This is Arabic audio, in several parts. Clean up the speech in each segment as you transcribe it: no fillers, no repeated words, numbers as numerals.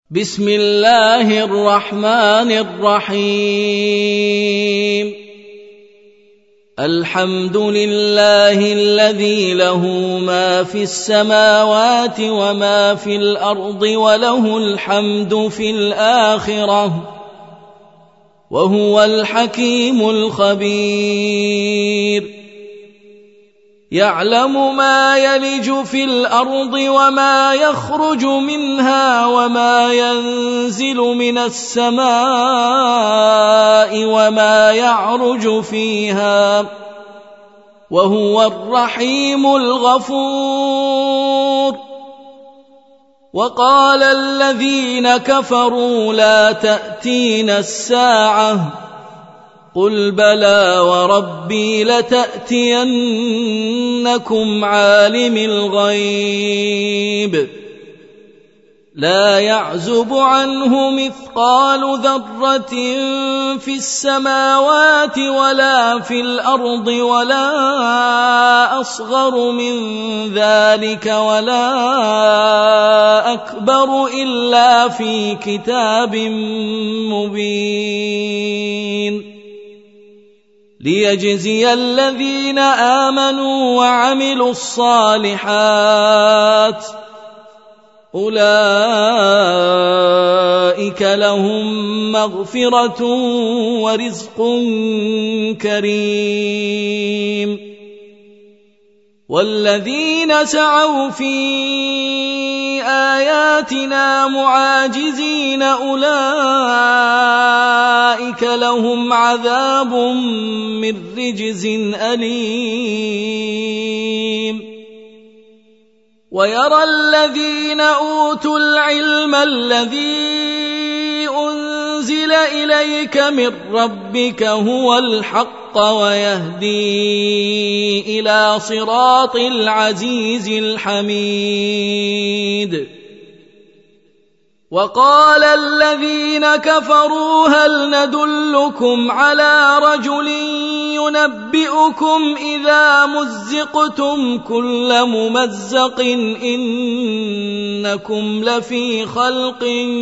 بسم الله الرحمن الرحيم الحمد لله الذي له ما في السماوات وما في الأرض وله الحمد في الآخرة وهو الحكيم الخبير يعلم ما يلج في الأرض وما يخرج منها وما ينزل من السماء وما يعرج فيها وهو الرحيم الغفور وقال الذين كفروا لا تأتينا الساعة قل بلى وربي لتأتينكم عالم الغيب لا يعزب عنه مثقال ذرة في السماوات ولا في الأرض ولا أصغر من ذلك ولا أكبر إلا في كتاب مبين ليجزي الذين آمنوا وعملوا الصالحات أولئك لهم مغفرة ورزق كريم والذين سعوا في آياتنا معاجزين أولئك لهم عذاب من رجز أليم ويرى الذين أوتوا العلم الذي أنزل إليك من ربك هو الحق ويهدي إلى صراط العزيز الحميد وقال الذين كفروا هل ندلكم على رجل ينبئكم إذا مزقتم كل ممزق إنكم لفي خلق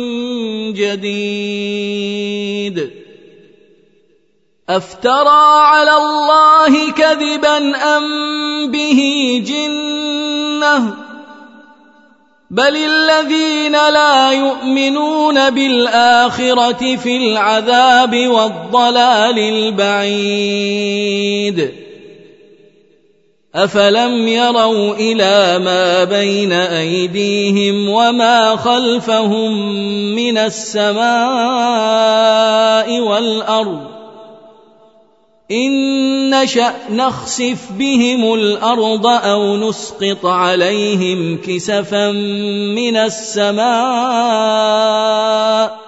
جديد أفترى على الله كذبا أم به جنة بل الذين لا يؤمنون بالآخرة في العذاب والضلال البعيد أفلم يروا إلى ما بين أيديهم وما خلفهم من السماء والأرض إن نشأ نخسف بهم الأرض أو نسقط عليهم كسفا من السماء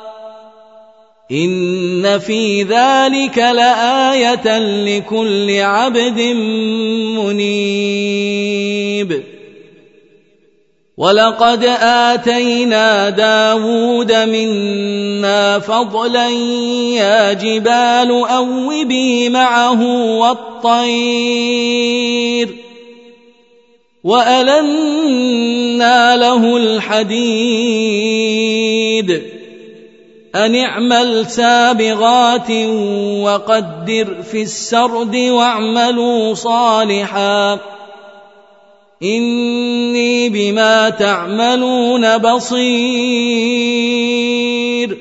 إن في ذلك لآية لكل عبد منيب ولقد آتينا داود منا فضلا يا جبال أوبي معه والطير وألنا له الحديد أن اعمل سابغات وقدر في السرد واعملوا صالحا إني بما تعملون بصير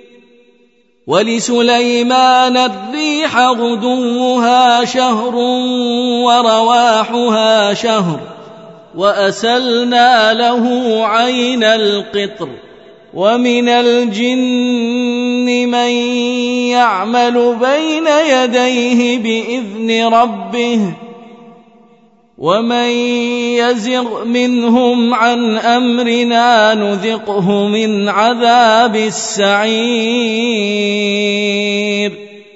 ولسليمان الريح غدوها شهر ورواحها شهر وأسلنا له عين القطر ومن الجن من يعمل بين يديه بإذن ربه ومن يزغ منهم عن أمرنا نذقه من عذاب السعير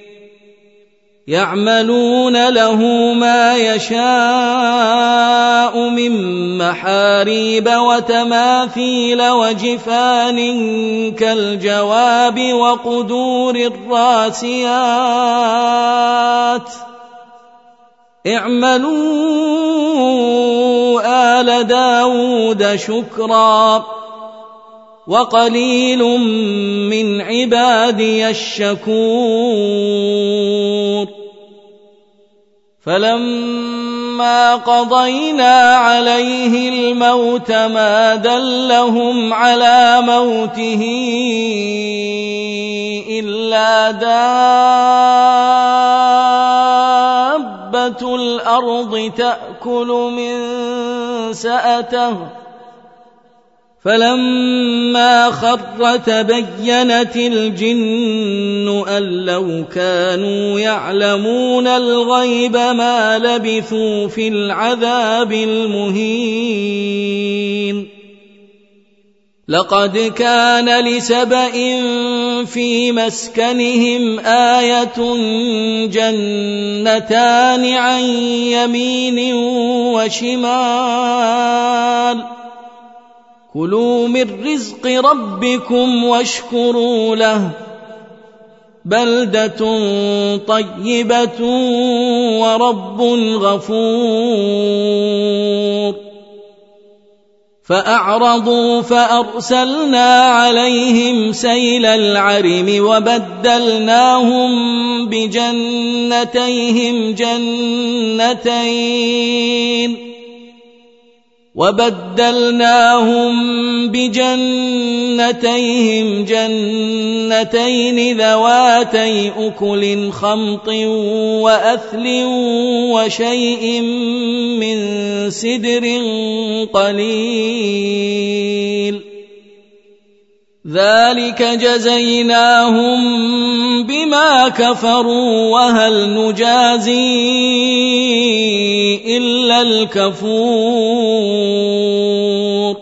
يعملون له ما يشاء من محاريب وتماثيل وجفان كالجواب وقدور الراسيات اعملوا آل داود شكرا وقليل من عبادي الشكور فلما قضينا عليه الموت ما دلهم على موته إلا دابة الأرض تأكل من سأته فلما خر تبينت الجن أن لو كانوا يعلمون الغيب ما لبثوا في العذاب المهين لقد كان لسبإ في مسكنهم آية جنتان عن يمين وشمال كلوا من رزق ربكم واشكروا له بلدة طيبة ورب غفور فأعرضوا فأرسلنا عليهم سيل العرم وبدلناهم بجنتيهم جنتين ذواتي أكل خمط وأثل وشيء من سدر قليل ذلك جزيناهم بما كفروا وهل نجازي إلا الكفور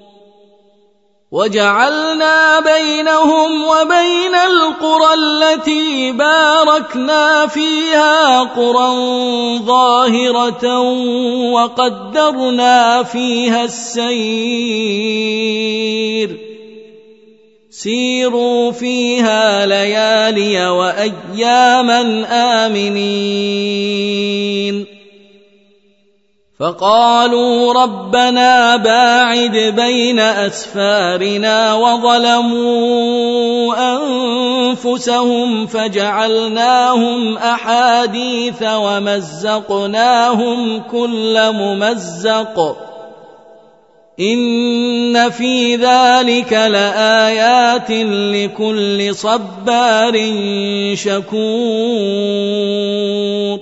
وجعلنا بينهم وبين القرى التي باركنا فيها قرى ظاهرة وقدرنا فيها السير سيروا فيها ليالي وأياما آمنين فقالوا ربنا باعد بين أسفارنا وظلموا أنفسهم فجعلناهم أحاديث ومزقناهم كل ممزق إن في ذلك لآيات لكل صبار شكور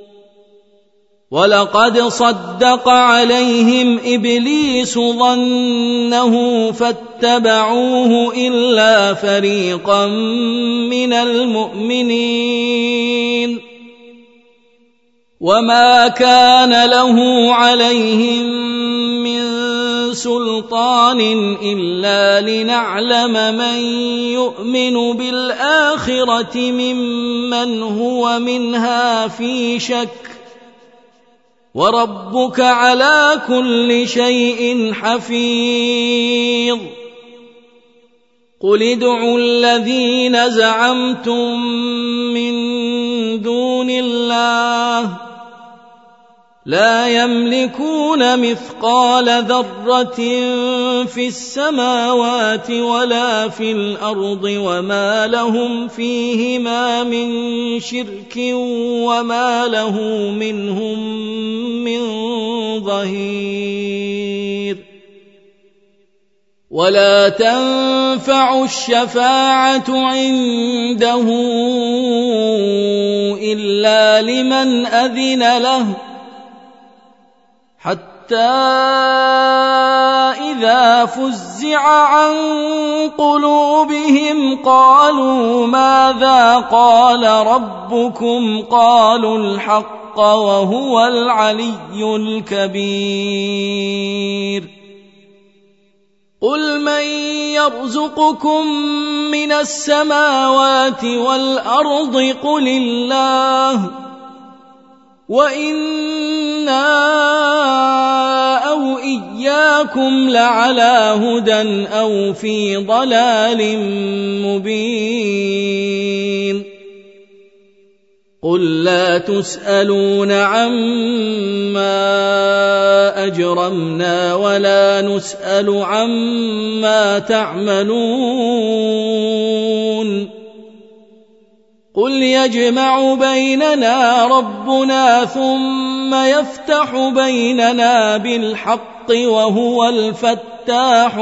ولقد صدق عليهم إبليس ظنه فاتبعوه إلا فريقا من المؤمنين وما كان له عليهم من سلطان إلا لنعلم من يؤمن بالآخرة ممن هو منها في شك وربك على كل شيء حفيظ قل ادعوا الذين زعمتم من دون الله لا يملكون مثقال ذرة في السماوات ولا في الأرض وما لهم فيهما من شرك وما له منهم من ظهير ولا تنفع الشفاعة عنده إلا لمن أذن له حتى إذا فزع عن قلوبهم قالوا ماذا قال ربكم قالوا الحق وهو العلي الكبير قل من يرزقكم من السماوات والأرض قل الله وإنا أو إياكم لعلى هدى أو في ضلال مبين قل لا تسألون عما أجرمنا ولا نسأل عما تعملون قل يجمع بيننا ربنا ثم يفتح بيننا بالحق وهو الفتاح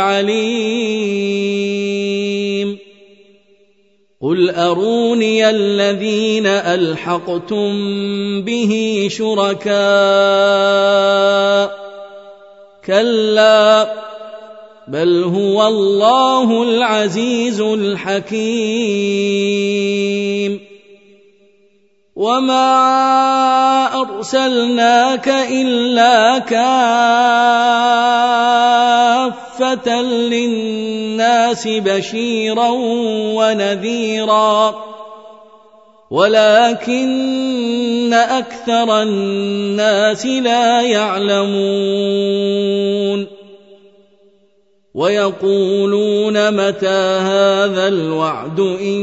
العليم قل أروني الذين ألحقتم به شركاء كلا بل هو الله العزيز الحكيم وما أرسلناك إلا كافة للناس بشيرا ونذيرا ولكن أكثر الناس لا يعلمون ويقولون متى هذا الوعد إن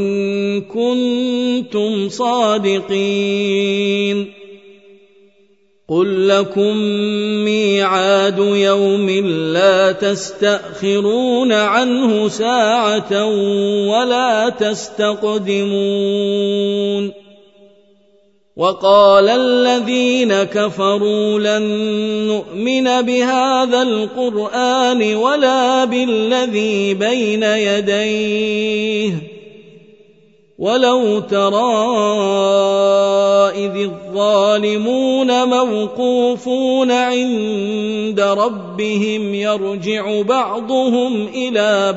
كنتم صادقين قل لكم ميعاد يوم لا تستأخرون عنه ساعة ولا تستقدمون وقال الذين كفروا لن نؤمن بهذا القرآن ولا بالذي بين يديه ولو ترى إذ الظالمون موقوفون عند ربهم يرجع بعضهم إلى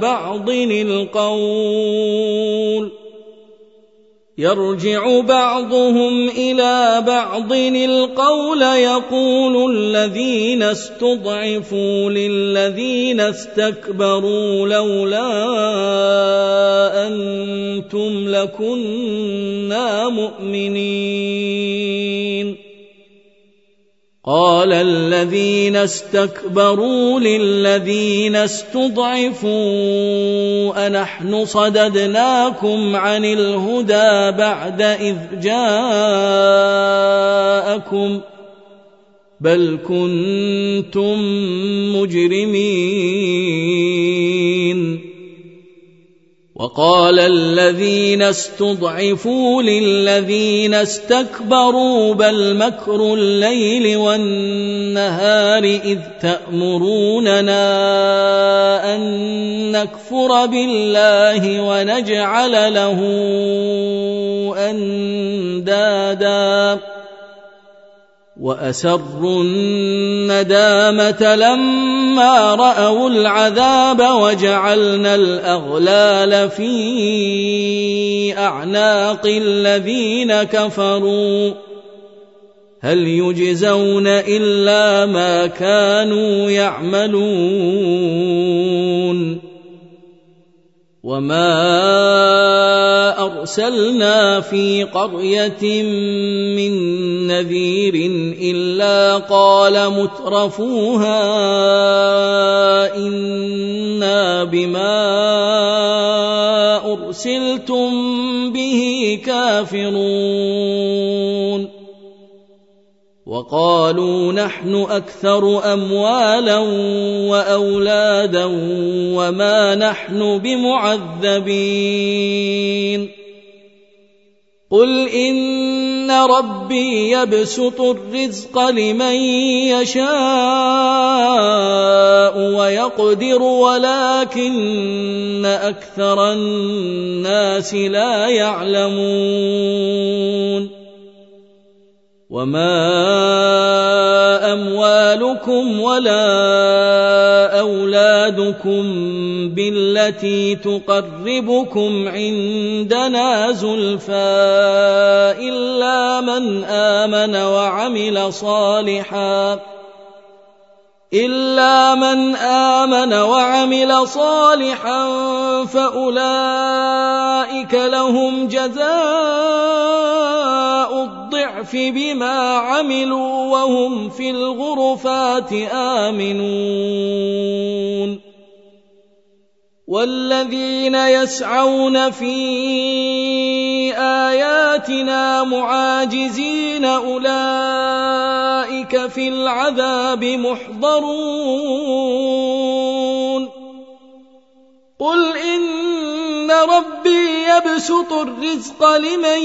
بعض القول يقول الذين استضعفوا للذين استكبروا لولا أنتم لكنا مؤمنين قال الذين استكبروا للذين استضعفوا أنحن صددناكم عن الهدى بعد إذ جاءكم بل كنتم مجرمين وقال الذين استضعفوا للذين استكبروا بل مكر الليل والنهار إذ تأمروننا أن نكفر بالله ونجعل له أندادا وأسروا الندامة لما رأوا العذاب وجعلنا الأغلال في أعناق الذين كفروا هل يجزون إلا ما كانوا يعملون وما أرسلنا في قرية من نذير إلا قال مترفوها إنا بما أرسلتم به كافرون وقالوا نحن أكثر أموالا وأولادا وما نحن بمعذبين قل إن ربي يبسط الرزق لمن يشاء ويقدر ولكن أكثر الناس لا يعلمون وما أموالكم ولا أولادكم بالتي تقربكم عندنا زلفى إلا من آمن وعمل صالحا فأولئك لهم جزاء الضعف بما عملوا وهم في الغرفات آمنون والذين يسعون في آياتنا معاجزين أولئك في العذاب محضرون قل إن ربي يبسط الرزق لمن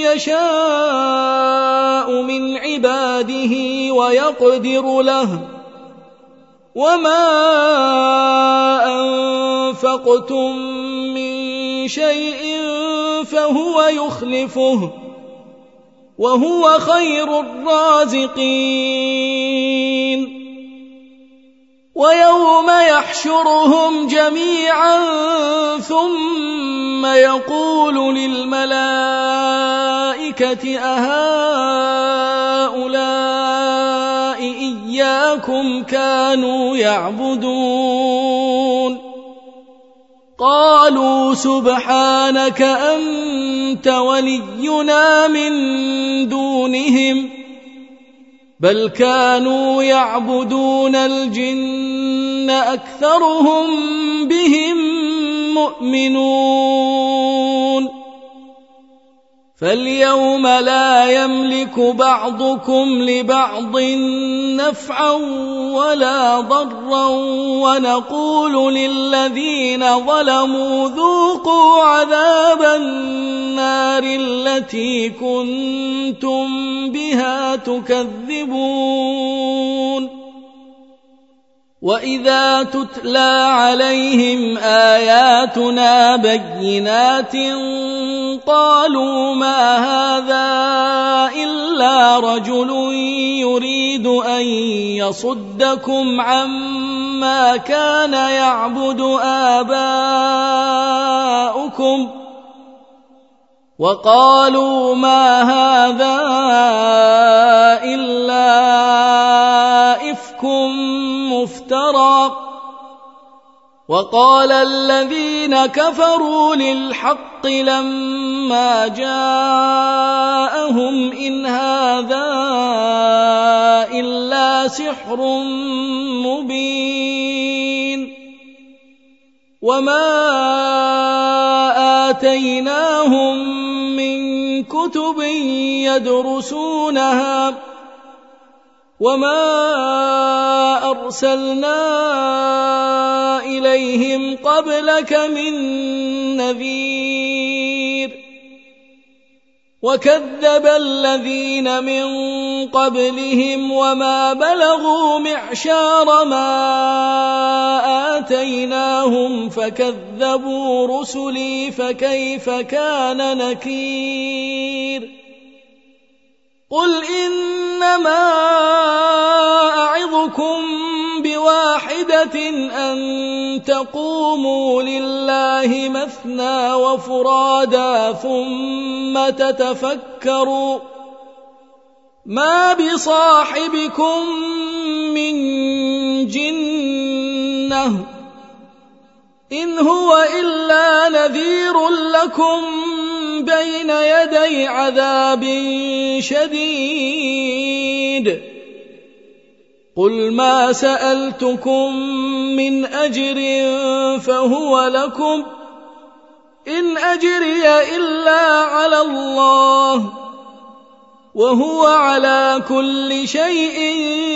يشاء من عباده ويقدر له وما أنفقتم من شيء فهو يخلفه وهو خير الرازقين ويوم يحشرهم جميعا ثم يقول للملائكة أهؤلاء إياكم كانوا يعبدون قالوا سبحانك أنت ولينا من دونهم بل كانوا يعبدون الجن أكثرهم بهم مؤمنون فاليوم لا يملك بعضكم لبعض نفعا ولا ضرا ونقول للذين ظلموا ذوقوا عذاب النار التي كنتم بها تكذبون وإذا تتلى عليهم آياتنا بينات قالوا ما هذا إلا رجل يريد أن يصدكم عما كان يعبد آباؤكم وقالوا ما هذا إلا إفك مفترى وقال الذين كفروا للحق لما جاءهم إن هذا إلا سحر مبين وما آتيناهم من كتب يدرسونها وما أرسلنا إليهم قبلك من نذير وكذب الذين من قبلهم وما بلغوا معشار ما آتيناهم فكذبوا رسلي فكيف كان نكير قل إنما أعظكم بواحدة أن تقوموا لله مثنى وفرادا ثم تتفكروا ما بصاحبكم من جنة إن هو إلا نذير لكم بين يدي عذاب شديد قل ما سألتكم من أجر فهو لكم إن أجري إلا على الله وهو على كل شيء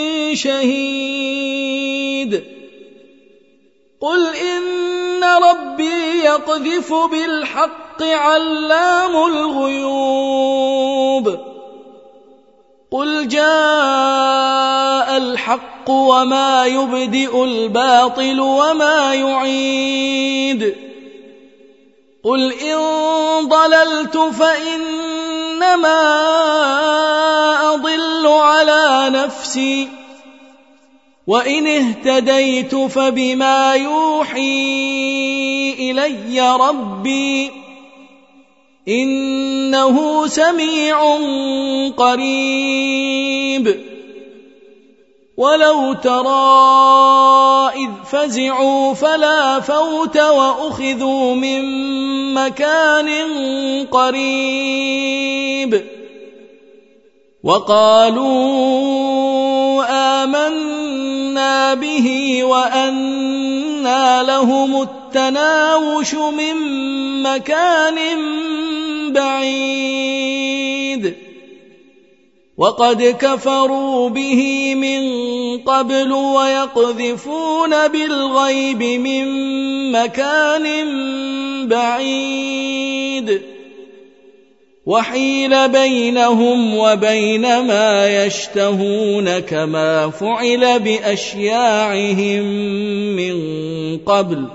شهيد قل إن ربي يقذف بالحق علام الغيوب قل جاء الحق وما يبدئ الباطل وما يعيد قل إن ضللت فإنما أضل على نفسي وإن اهتديت فبما يوحي إلي ربي إنه سميع قريب ولو ترى إذ فزعوا فلا فوت وأخذوا من مكان قريب وقالوا آمنا به وأنى لهم التناوش من مكان بعيد وقد كفروا به من قبل ويقذفون بالغيب من مكان بعيد وحيل بينهم وبين ما يشتهون كما فعل بأشياعهم من قبل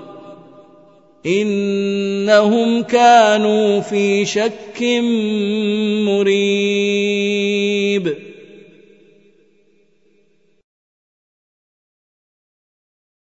إنهم كانوا في شك مريب